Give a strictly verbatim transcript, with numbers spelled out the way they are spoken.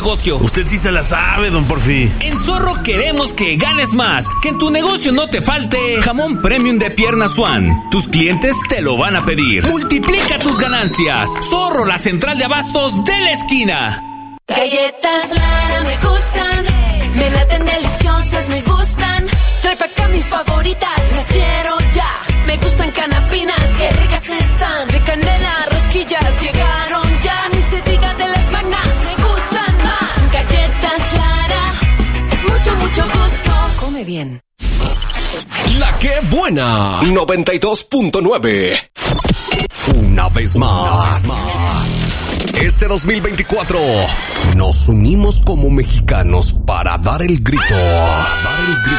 negocio. Usted sí se la sabe, don Porfi. En Zorro queremos que ganes más, que en tu negocio no te falte jamón premium de Pierna Swan. Tus clientes te lo van a pedir. Multiplica tus ganancias. Zorro, la central de abastos de la esquina. Galletas Lara me gustan, me laten deliciosas, me gustan. Trae pa' acá mis favoritas, las quiero ya. Me gustan canapinas, qué ricas están. De canela, rosquillas, llegaron ya. Ni se diga de las magnas, me gustan más. Galletas Lara, es mucho, mucho gusto. Come bien. La que buena, noventa y dos punto nueve. Una vez más. Una vez más. Este dos mil veinticuatro nos unimos como mexicanos para dar el grito. Dar el grito.